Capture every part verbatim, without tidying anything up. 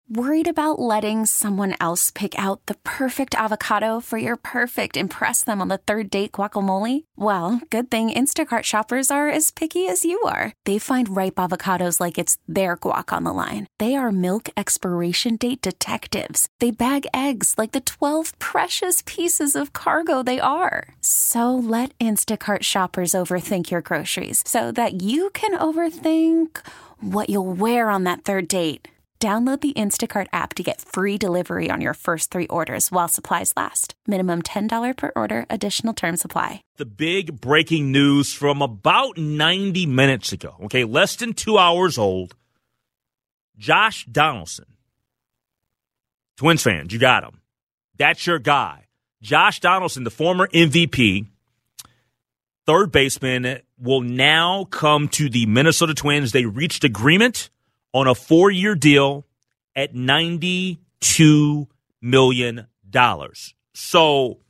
Worried about letting someone else pick out the perfect avocado for your perfect impress them on the third date guacamole? Well, good thing Instacart shoppers are as picky as you are. They find ripe avocados like it's their guac on the line. They are milk expiration date detectives. They bag eggs like the twelve precious pieces of cargo they are. So let Instacart shoppers overthink your groceries so that you can overthink what you'll wear on that third date. Download the Instacart app to get free delivery on your first three orders while supplies last. Minimum ten dollars per order. Additional terms apply. The big breaking news from about ninety minutes ago, okay, less than two hours old. Josh Donaldson. Twins fans, you got him. That's your guy. Josh Donaldson, the former M V P, third baseman, will now come to the Minnesota Twins. They reached agreement on a four-year deal at ninety-two million dollars. So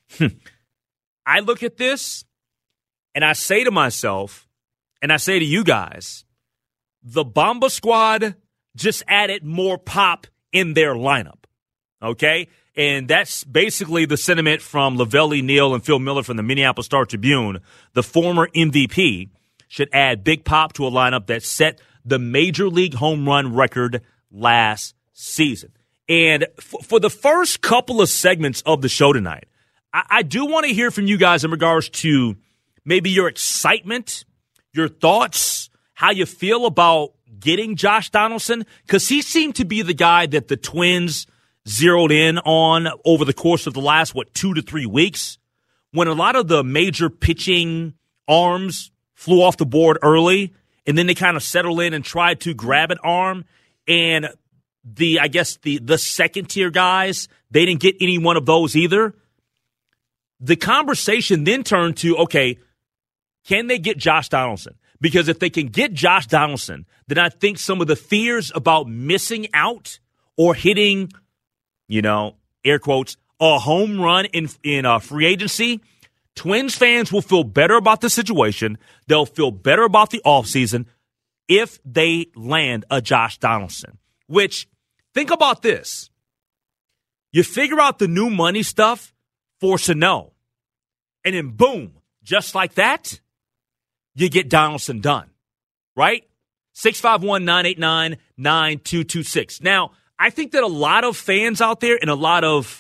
I look at this and I say to myself, and I say to you guys, the Bomba Squad just added more pop in their lineup, okay? And that's basically the sentiment from Lavelli Neal and Phil Miller from the Minneapolis Star-Tribune. The former M V P should add big pop to a lineup that set the Major League home run record last season. And f- for the first couple of segments of the show tonight, I, I do want to hear from you guys in regards to maybe your excitement, your thoughts, how you feel about getting Josh Donaldson, because he seemed to be the guy that the Twins zeroed in on over the course of the last, what, two to three weeks, when a lot of the major pitching arms flew off the board early, and then they kind of settled in and tried to grab an arm. And the, I guess, the, the second-tier guys, they didn't get any one of those either. The conversation then turned to, okay, can they get Josh Donaldson? Because if they can get Josh Donaldson, then I think some of the fears about missing out or hitting, you know, air quotes, a home run in, in uh, free agency, Twins fans will feel better about the situation. They'll feel better about the offseason if they land a Josh Donaldson. Which, think about this. You figure out the new money stuff for Sano. And then boom, just like that, you get Donaldson done. Right? six five one, nine eight nine, nine two two six. Now, I think that a lot of fans out there and a lot of,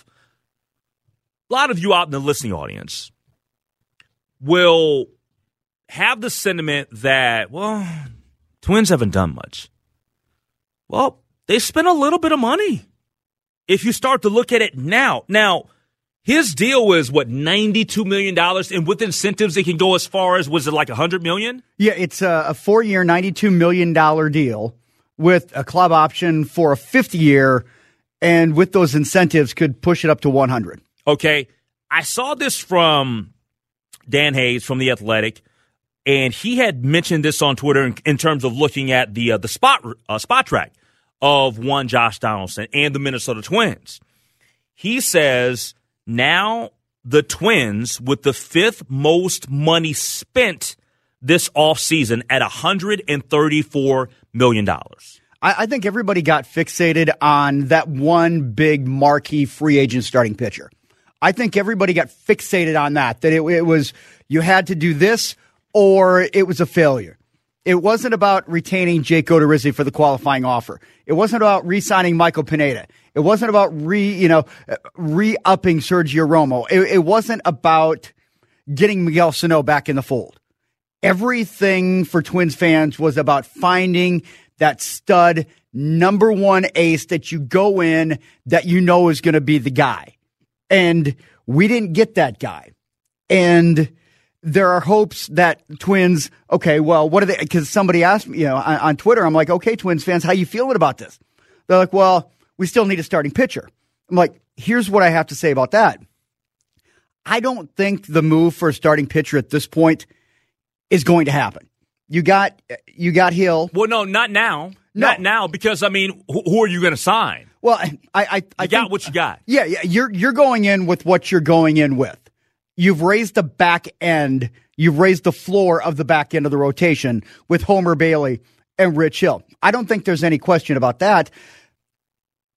a lot of you out in the listening audience will have the sentiment that, well, Twins haven't done much. Well, they spent a little bit of money. If you start to look at it now. Now, his deal was, what, ninety-two million dollars? And with incentives, it can go as far as, was it like one hundred million dollars? Yeah, it's a, a four-year, ninety-two million dollars deal with a club option for a fifth year, and with those incentives could push it up to one hundred. Okay. I saw this from Dan Hayes from The Athletic, and he had mentioned this on Twitter in, in terms of looking at the uh, the spot uh, spot track of one Josh Donaldson and the Minnesota Twins. He says now the Twins, with the fifth most money spent this offseason at one hundred thirty-four million dollars. I, I think everybody got fixated on that one big marquee free agent starting pitcher. I think everybody got fixated on that, that it, it was you had to do this or it was a failure. It wasn't about retaining Jake Odorizzi for the qualifying offer. It wasn't about re-signing Michael Pineda. It wasn't about re, you know, re-upping Sergio Romo. It, it wasn't about getting Miguel Sano back in the fold. Everything for Twins fans was about finding that stud number one ace that you go in that you know is going to be the guy. And we didn't get that guy. And there are hopes that Twins, okay, well, what are they? Because somebody asked me, you know, on, on Twitter, I'm like, okay, Twins fans, how you feeling about this? They're like, well, we still need a starting pitcher. I'm like, here's what I have to say about that. I don't think the move for a starting pitcher at this point is going to happen. You got, you got Hill. Well, no, not now. No. Not now, because, I mean, who, who are you going to sign? Well, I, I, I you got think, what you got. Yeah, yeah, you're you're going in with what you're going in with. You've raised the back end. You've raised the floor of the back end of the rotation with Homer Bailey and Rich Hill. I don't think there's any question about that.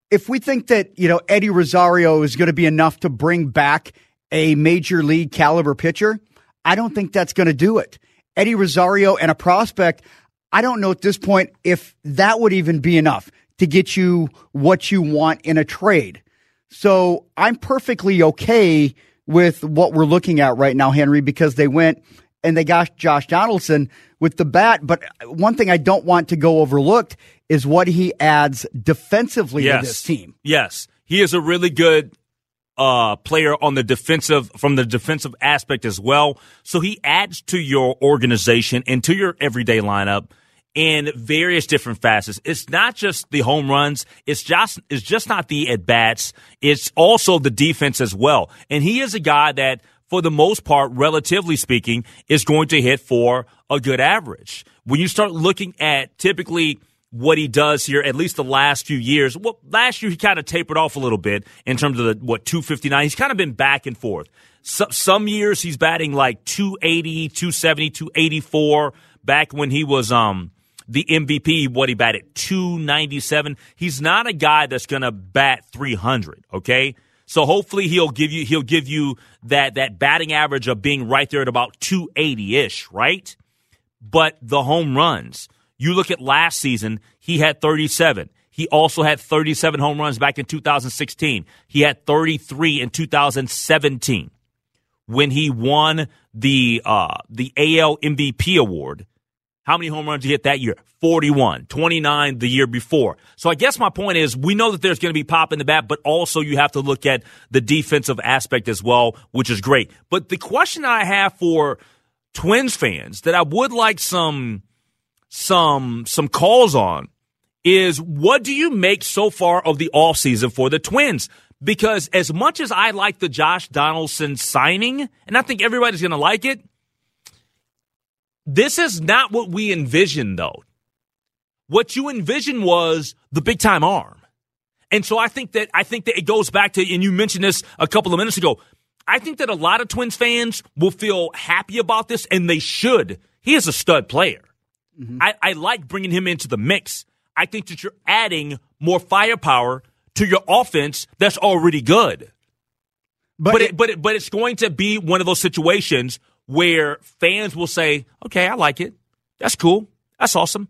if we think that, you know, Eddie Rosario is going to be enough to bring back a major league caliber pitcher, I don't think that's going to do it. Eddie Rosario and a prospect, I don't know at this point if that would even be enough to get you what you want in a trade. So I'm perfectly okay with what we're looking at right now, Henry, because they went and they got Josh Donaldson with the bat. But one thing I don't want to go overlooked is what he adds defensively yes. to this team. Yes, he is a really good uh, player on the defensive, from the defensive aspect as well. So he adds to your organization and to your everyday lineup in various different facets. It's not just the home runs. It's just it's just not the at bats. It's also the defense as well. And he is a guy that, for the most part, relatively speaking, is going to hit for a good average. When you start looking at typically what he does here, at least the last few years, well, last year he kind of tapered off a little bit in terms of the, what, two fifty-nine. He's kind of been back and forth. So, some years he's batting like two eighty, two seventy, two eighty-four. Back when he was um the M V P, what he batted, two ninety-seven. He's not a guy that's going to bat three hundred, okay? So hopefully he'll give you he'll give you that that batting average of being right there at about two eighty-ish, right? But the home runs, you look at last season, he had thirty-seven. He also had thirty-seven home runs back in two thousand sixteen. He had thirty-three in two thousand seventeen when he won the uh, the A L M V P award. How many home runs did he hit that year? forty-one, twenty-nine the year before. So I guess my point is, we know that there's going to be pop in the bat, but also you have to look at the defensive aspect as well, which is great. But the question I have for Twins fans that I would like some some some calls on is, what do you make so far of the offseason for the Twins? Because as much as I like the Josh Donaldson signing, and I think everybody's going to like it, this is not what we envisioned, though. What you envisioned was the big-time arm. And so I think that I think that it goes back to, and you mentioned this a couple of minutes ago, I think that a lot of Twins fans will feel happy about this, and they should. He is a stud player. Mm-hmm. I, I like bringing him into the mix. I think that you're adding more firepower to your offense that's already good. But but, it, it, but, it, but it's going to be one of those situations where fans will say, okay, I like it. That's cool. That's awesome.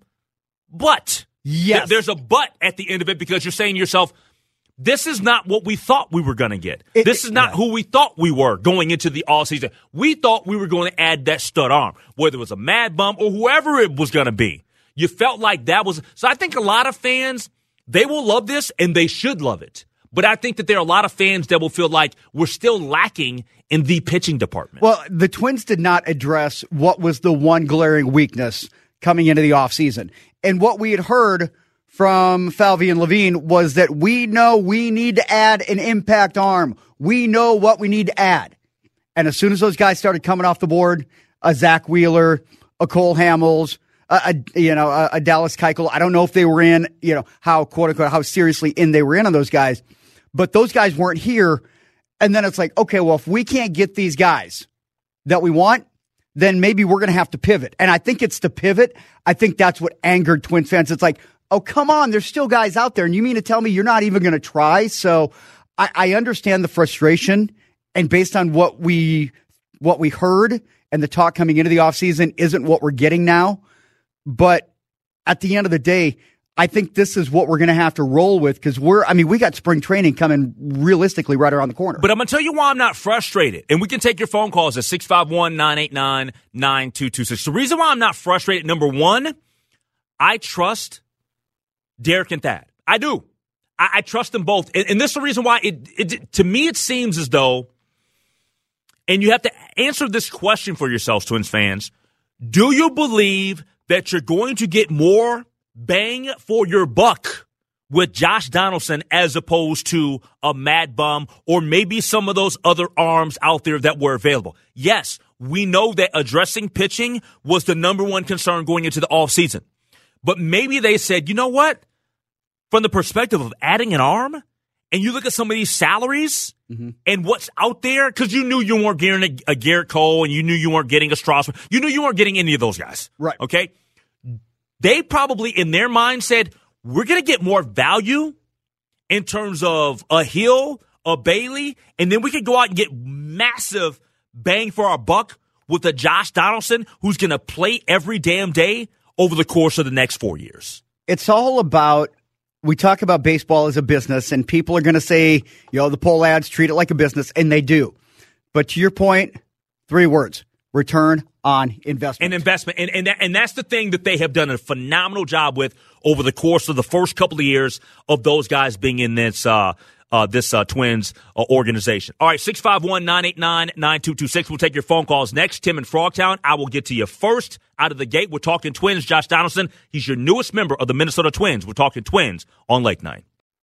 But yes. th- there's a but at the end of it, because you're saying to yourself, this is not what we thought we were going to get. It, this is not yeah. who we thought we were going into the offseason. We thought we were going to add that stud arm, whether it was a Mad Bum or whoever it was going to be. You felt like that was – so I think a lot of fans, they will love this, and they should love it. But I think that there are a lot of fans that will feel like we're still lacking in the pitching department. Well, the Twins did not address what was the one glaring weakness coming into the offseason. And what we had heard from Falvey and Levine was that we know we need to add an impact arm. We know what we need to add. And as soon as those guys started coming off the board, a Zach Wheeler, a Cole Hamels, a, a you know a, a Dallas Keuchel, I don't know if they were in, you know, how quote unquote how seriously in they were in on those guys. But those guys weren't here. And then it's like, okay, well, if we can't get these guys that we want, then maybe we're going to have to pivot. And I think it's the pivot. I think that's what angered Twins fans. It's like, oh, come on, there's still guys out there. And you mean to tell me you're not even going to try? So I, I understand the frustration. And based on what we what we heard and the talk coming into the offseason isn't what we're getting now. But at the end of the day, I think this is what we're going to have to roll with, because we're, I mean, we got spring training coming realistically right around the corner. But I'm going to tell you why I'm not frustrated. And we can take your phone calls at six five one, nine eight nine, nine two two six. The reason why I'm not frustrated, number one, I trust Derek and Thad. I do. I, I trust them both. And, and this is the reason why, it, it to me, it seems as though, and you have to answer this question for yourselves, Twins fans, do you believe that you're going to get more bang for your buck with Josh Donaldson as opposed to a Mad Bum or maybe some of those other arms out there that were available? Yes, we know that addressing pitching was the number one concern going into the offseason. But maybe they said, you know what? From the perspective of adding an arm, and you look at some of these salaries mm-hmm. and what's out there, because you knew you weren't getting a, a Garrett Cole and you knew you weren't getting a Strasburg. You knew you weren't getting any of those guys. Right. Okay? They probably, in their mind, said, we're going to get more value in terms of a Hill, a Bailey, and then we could go out and get massive bang for our buck with a Josh Donaldson who's going to play every damn day over the course of the next four years. It's all about, we talk about baseball as a business, and people are going to say, you know, the poll ads treat it like a business, and they do. But to your point, three words, return on investment. An investment. And, and, that, and that's the thing that they have done a phenomenal job with over the course of the first couple of years of those guys being in this uh, uh, this uh, Twins uh, organization. All right, six five one, nine eight nine, nine two two six. We'll take your phone calls next. Tim in Frogtown, I will get to you first out of the gate. We're talking Twins. Josh Donaldson, he's your newest member of the Minnesota Twins. We're talking Twins on Late Night.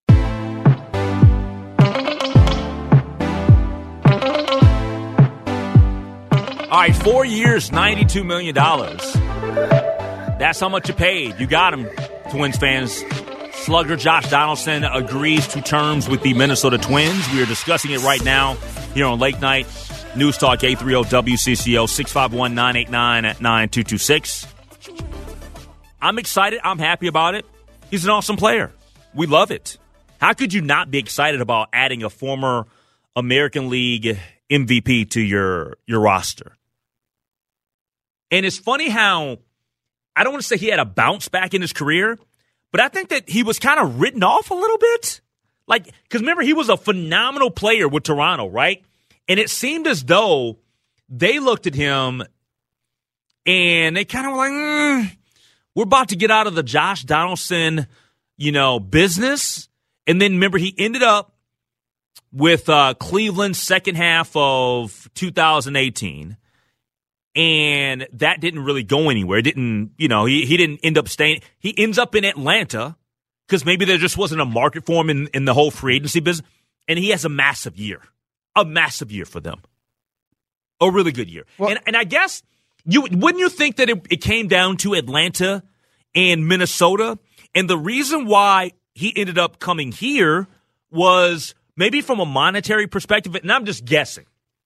All right, four years, ninety-two million dollars. That's how much you paid. You got him, Twins fans. Slugger Josh Donaldson agrees to terms with the Minnesota Twins. We are discussing it right now here on Late Night. News Talk eight thirty W C C O, six five one, nine eight nine, nine two two six. I'm excited. I'm happy about it. He's an awesome player. We love it. How could you not be excited about adding a former American League M V P to your, your roster? And it's funny how, I don't want to say he had a bounce back in his career, but I think that he was kind of written off a little bit. Like, because remember, he was a phenomenal player with Toronto, right? And it seemed as though they looked at him and they kind of were like, mm, we're about to get out of the Josh Donaldson, you know, business. And then remember, he ended up with uh, Cleveland's second half of two thousand eighteen. And that didn't really go anywhere. It didn't, you know, he, he didn't end up staying. He ends up in Atlanta because maybe there just wasn't a market for him in, in the whole free agency business. And he has a massive year, a massive year for them. A really good year. Well, and, and I guess, you wouldn't you think that it, it came down to Atlanta and Minnesota? And the reason why he ended up coming here was maybe from a monetary perspective, and I'm just guessing,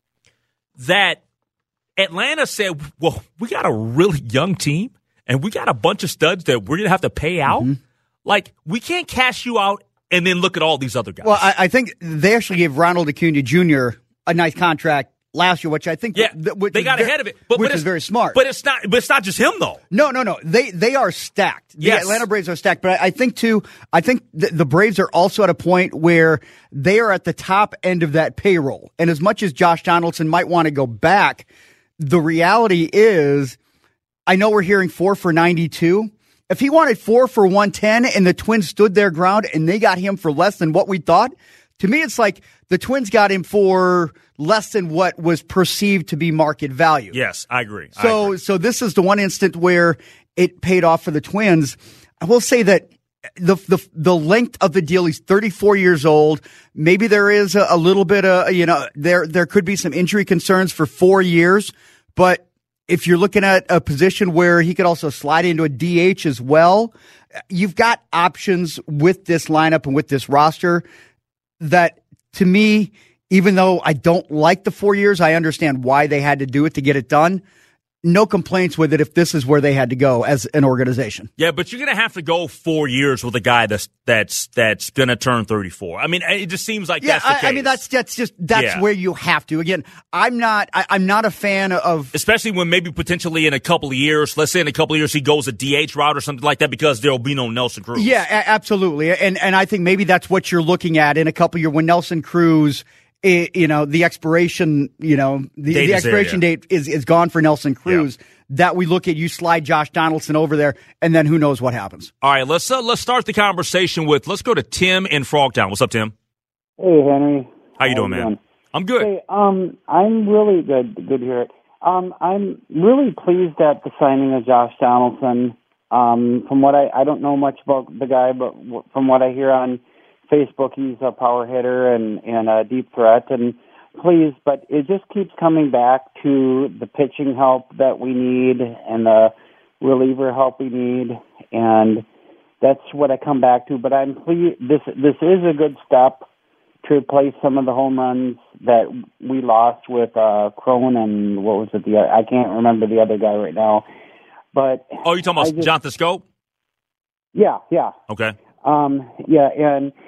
that Atlanta said, well, we got a really young team, and we got a bunch of studs that we're going to have to pay out. Mm-hmm. Like, we can't cash you out and then look at all these other guys. Well, I, I think they actually gave Ronald Acuna Junior a nice contract last year, which I think yeah, th- which they got very, ahead of it, but, which but is very smart. But it's not. But it's not just him, though. No, no, no. They they are stacked. The yes. Atlanta Braves are stacked. But I, I think too. I think the, the Braves are also at a point where they are at the top end of that payroll. And as much as Josh Donaldson might want to go back, the reality is, I know we're hearing four for ninety-two. If he wanted four for one ten and the Twins stood their ground and they got him for less than what we thought, to me it's like the Twins got him for less than what was perceived to be market value. Yes, I agree. So, I agree. so this is the one instant where it paid off for the Twins. I will say that the the the length of the deal, he's thirty-four years old. Maybe there is a, a little bit of, you know, there there could be some injury concerns for four years, but if you're looking at a position where he could also slide into a D H as well, you've got options with this lineup and with this roster that, to me, even though I don't like the four years, I understand why they had to do it to get it done. No complaints with it if this is where they had to go as an organization. Yeah, but you're going to have to go four years with a guy that's that's that's going to turn thirty-four. I mean, it just seems like yeah, that's the I, case. I mean, that's that's just that's yeah. where you have to. Again, I'm not I, I'm not a fan of, especially when maybe potentially in a couple of years, let's say in a couple of years he goes a D H route or something like that because there will be no Nelson Cruz. Yeah, a- absolutely, and and I think maybe that's what you're looking at in a couple of years when Nelson Cruz. It, you know, the expiration, you know, the, the expiration there, yeah. date is, is gone for Nelson Cruz. Yeah. That we look at, you slide Josh Donaldson over there, and then who knows what happens. All right, let's uh, let's start the conversation with, let's go to Tim in Frogtown. What's up, Tim? Hey, Henry. How you How doing, man? Doing? I'm good. Hey, um, I'm really good. Good to hear it. Um, I'm really pleased at the signing of Josh Donaldson. Um, from what I, I don't know much about the guy, but w- from what I hear on Facebook, he's a power hitter and, and a deep threat, and please, but it just keeps coming back to the pitching help that we need and the reliever help we need, and that's what I come back to. But I'm pleased. This this is a good step to replace some of the home runs that we lost with uh, Crone and what was it? The I can't remember the other guy right now. But oh, you're talking about just, Jonathan Schoop? Yeah, yeah. Okay. Um, yeah, and.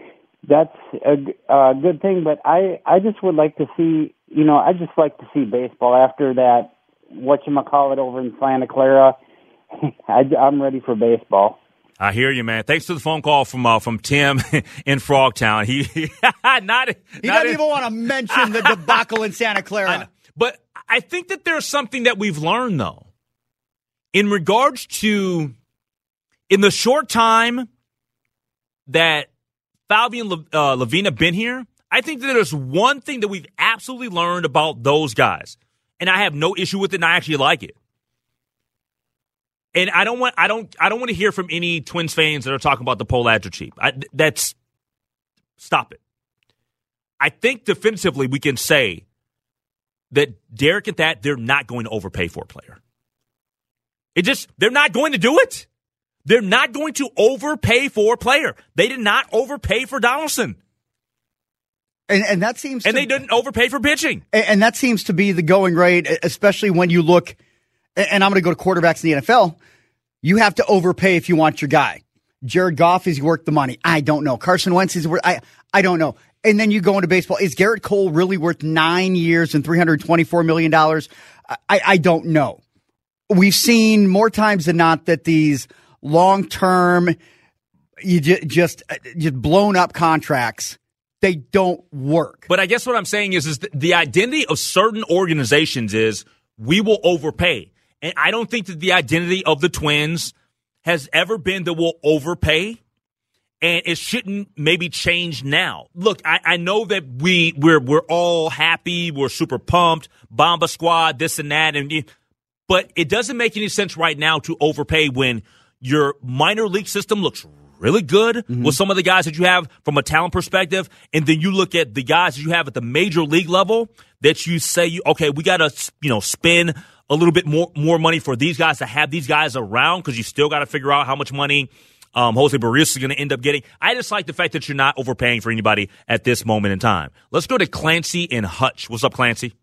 that's a, a good thing. But I, I just would like to see, you know, I just like to see baseball after that. Whatchamacallit over in Santa Clara. I, I'm ready for baseball. I hear you, man. Thanks for the phone call from uh, from Tim in Frogtown. He not he not doesn't in, even want to mention the debacle in Santa Clara. I, but I think that there's something that we've learned, though, in regards to in the short time that Falvey and uh, Levine have been here. I think that there's one thing that we've absolutely learned about those guys, and I have no issue with it, and I actually like it. And I don't want I don't I don't want to hear from any Twins fans that are talking about the poll ads are cheap. I, that's stop it. I think defensively we can say that Derek and that they're not going to overpay for a player. It just they're not going to do it. They're not going to overpay for a player. They did not overpay for Donaldson. And, and that seems and to, they didn't overpay for pitching. And, and that seems to be the going rate, especially when you look. And I'm going to go to quarterbacks in the N F L. You have to overpay if you want your guy. Jared Goff, is he worth the money? I don't know. Carson Wentz is worth. I I don't know. And then you go into baseball. Is Garrett Cole really worth nine years and three hundred twenty-four million dollars? I I don't know. We've seen more times than not that these long term, you just just just blown up contracts, they don't work. But I guess what I'm saying is is the identity of certain organizations is we will overpay. And I don't think that the identity of the Twins has ever been that we'll overpay, and it shouldn't maybe change now. Look, I, I know that we we're we're all happy, we're super pumped, Bomba Squad, this and that, and but it doesn't make any sense right now to overpay when your minor league system looks really good mm-hmm. with some of the guys that you have from a talent perspective, and then you look at the guys that you have at the major league level that you say, you okay, we got to you know spend a little bit more more money for these guys to have these guys around because you still got to figure out how much money um, Jose Barrios is going to end up getting. I just like the fact that you're not overpaying for anybody at this moment in time. Let's go to Clancy in Hutch. What's up, Clancy?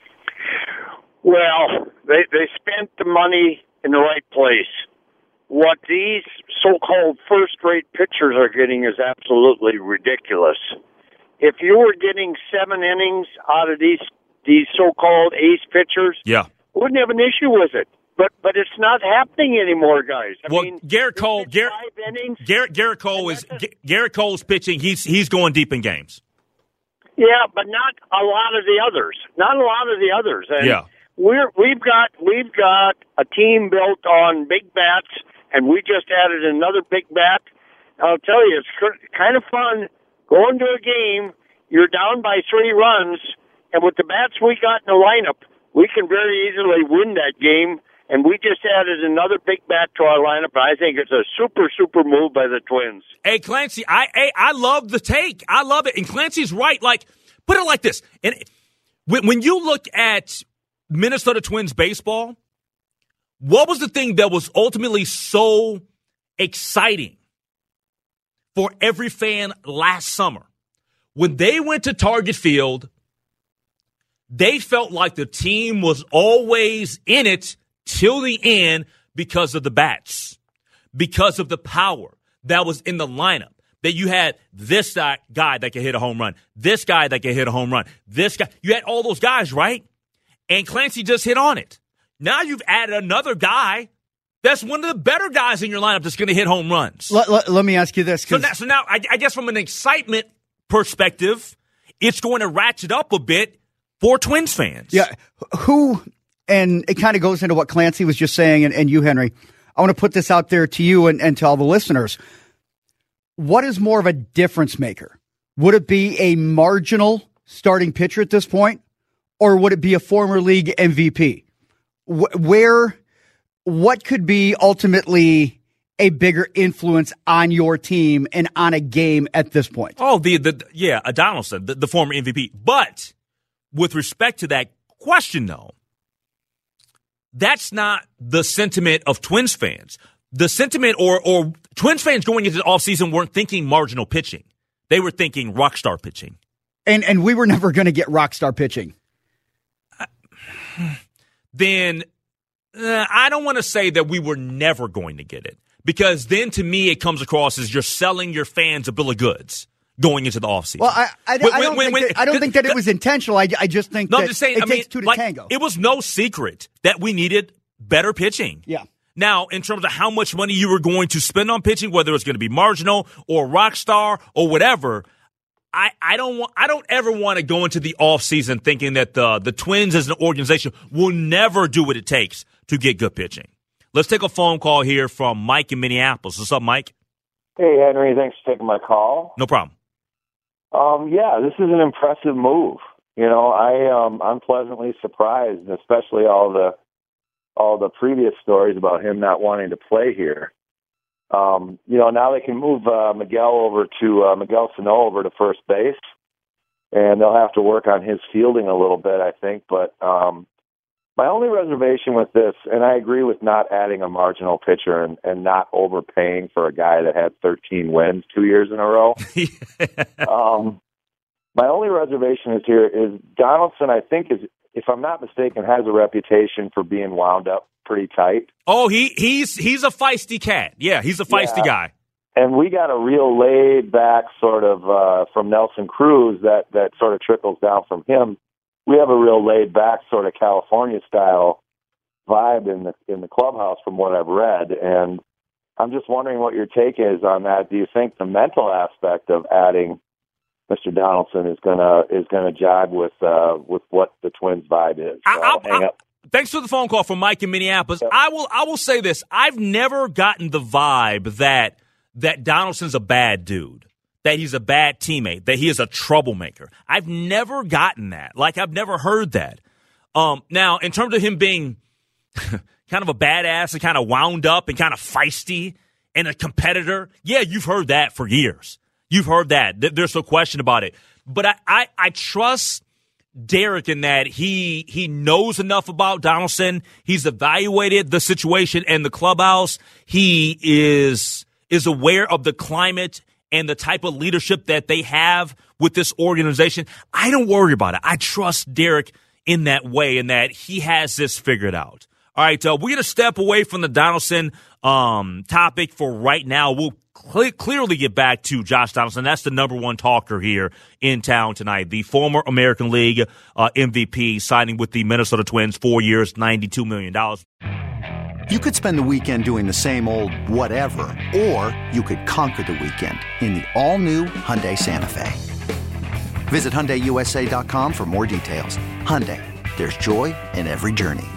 Well, they they spent the money in the right place. What these so-called first-rate pitchers are getting is absolutely ridiculous. If you were getting seven innings out of these these so-called ace pitchers, yeah. wouldn't have an issue with it. But but it's not happening anymore, guys. I well, mean, Garrett Cole, Garrett, Garrett, Garrett Cole is Garrett Cole's pitching. He's he's going deep in games. Yeah, but not a lot of the others. Not a lot of the others. And yeah, we're we've got we've got a team built on big bats, and we just added another big bat. I'll tell you, it's kind of fun going to a game. You're down by three runs, and with the bats we got in the lineup, we can very easily win that game, and we just added another big bat to our lineup. I think it's a super, super move by the Twins. Hey, Clancy, I hey, I love the take. I love it. And Clancy's right. Like, put it like this. And when, when you look at Minnesota Twins baseball, what was the thing that was ultimately so exciting for every fan last summer? When they went to Target Field, they felt like the team was always in it till the end because of the bats, because of the power that was in the lineup, that you had this guy that could hit a home run, this guy that could hit a home run, this guy. You had all those guys, right? And Clancy just hit on it. Now you've added another guy that's one of the better guys in your lineup that's going to hit home runs. Let, let, let me ask you this. So now, so now I, I guess from an excitement perspective, it's going to ratchet up a bit for Twins fans. Yeah. Who, and it kind of goes into what Clancy was just saying, and, and you, Henry. I want to put this out there to you and, and to all the listeners. What is more of a difference maker? Would it be a marginal starting pitcher at this point, or would it be a former league M V P? Where, what could be ultimately a bigger influence on your team and on a game at this point? Oh, the, the yeah, a Donaldson, the, the former M V P. But with respect to that question, though, that's not the sentiment of Twins fans. The sentiment or or Twins fans going into the offseason weren't thinking marginal pitching. They were thinking rock star pitching. And and we were never going to get rock star pitching. Uh, then uh, I don't want to say that we were never going to get it. Because then to me it comes across as you're selling your fans a bill of goods. going into the offseason. Well, I, I, when, I, don't, when, think when, that, I don't think that it was intentional. I, I just think no, that I'm just saying, it I takes mean, two to like, tango. It was no secret that we needed better pitching. Yeah. Now, in terms of how much money you were going to spend on pitching, whether it's going to be marginal or rock star or whatever, I, I don't want I don't ever want to go into the offseason thinking that the the Twins as an organization will never do what it takes to get good pitching. Let's take a phone call here from Mike in Minneapolis. What's up, Mike? Hey, Henry. Thanks for taking my call. No problem. Um, yeah, this is an impressive move. You know, I um, I'm pleasantly surprised, especially all the all the previous stories about him not wanting to play here. Um, you know, now they can move uh, Miguel over to uh, Miguel Sano over to first base, and they'll have to work on his fielding a little bit, I think. But um, my only reservation with this, and I agree with not adding a marginal pitcher and, and not overpaying for a guy that had thirteen wins two years in a row. um, my only reservation is here is Donaldson, I think, is, if I'm not mistaken, has a reputation for being wound up pretty tight. Oh, he he's he's a feisty cat. Yeah, he's a feisty yeah. guy. And we got a real laid back sort of uh, from Nelson Cruz that, that sort of trickles down from him. We have a real laid back sort of California style vibe in the in the clubhouse from what I've read. And I'm just wondering what your take is on that. Do you think the mental aspect of adding Mister Donaldson is gonna is gonna jibe with uh, with what the Twins vibe is? So I, I'll hang I, up. Thanks for the phone call from Mike in Minneapolis. Yep. I will I will say this. I've never gotten the vibe that that Donaldson's a bad dude, that he's a bad teammate, that he is a troublemaker. I've never gotten that. Like, I've never heard that. Um, now, in terms of him being kind of a badass and kind of wound up and kind of feisty and a competitor, yeah, you've heard that for years. You've heard that. There's no question about it. But I, I, I trust Derek in that he he knows enough about Donaldson. He's evaluated the situation and the clubhouse. He is is aware of the climate and the type of leadership that they have with this organization. I don't worry about it. I trust Derek in that way and that he has this figured out. All right, uh, we're going to step away from the Donaldson um, topic for right now. We'll cl- clearly get back to Josh Donaldson. That's the number one talker here in town tonight. The former American League uh, M V P signing with the Minnesota Twins, four years, ninety-two million dollars. You could spend the weekend doing the same old whatever, or you could conquer the weekend in the all-new Hyundai Santa Fe. Visit Hyundai U S A dot com for more details. Hyundai, there's joy in every journey.